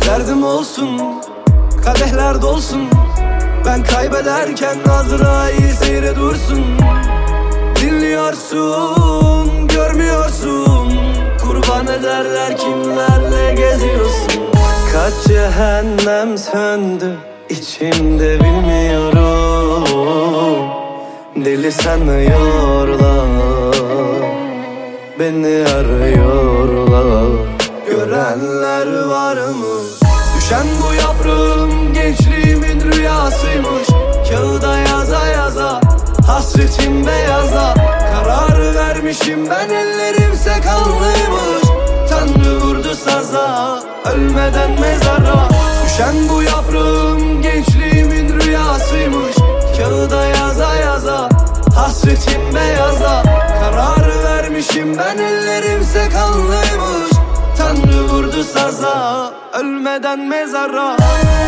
Derdim olsun, kadehler dolsun. Ben kaybederken Azrail seyre dursun. Dinliyorsun, görmüyorsun. Kurban ederler kimlerle geziyorsun. Kaç cehennem söndü içimde bilmiyorum. Deli sanıyorlar, beni arıyorlar. Görenler var mı? Düşen bu yaprağım gençliğimin rüyasıymış. Kağıda yaza yaza, hasretim beyaza. Kararı vermişim ben, ellerimse kanlıymış. Tanrı vurdu saza, ölmeden mezara. Düşen bu yaprağım gençliğimin rüyasıymış. Kağıda yaza yaza, hasretim beyaza. Kararı vermişim ben, ellerimse kanlıymış. Tanrı vurdu saza, ölmeden mezara.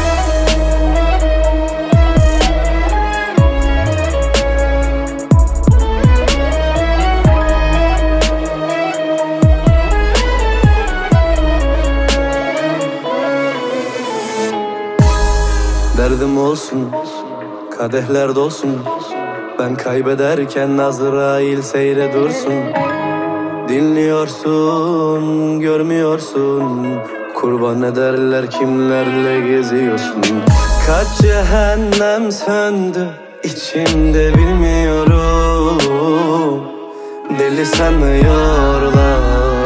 Derdim olsun, kadehler dolsun. Ben kaybederken Azrail seyre dursun. Dinliyorsun, görmüyorsun. Kurban ederler kimlerle geziyorsun. Kaç cehennem söndü içimde bilmiyorum. Deli sanıyorlar,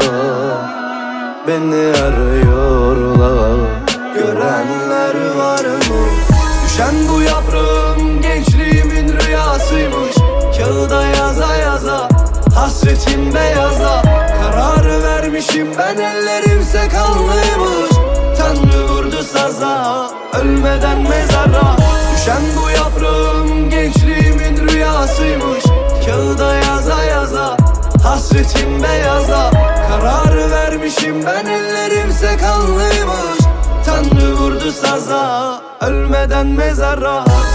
beni arıyorlar. Görenler var mı? Düşen bu yaprağım gençliğimin rüyasıymış. Kağıda yaza yaza, hasretim beyaza. Kararı vermişim ben, ellerimse kanlıymış. Tanrı vurdu saza, ölmeden mezara. Düşen bu yaprağım gençliğimin rüyasıymış. Kağıda yaza yaza, hasretim beyaza. Kararı vermişim ben, ellerimse kanlıymış. Tanrı vurdu saza, ölmeden mezara.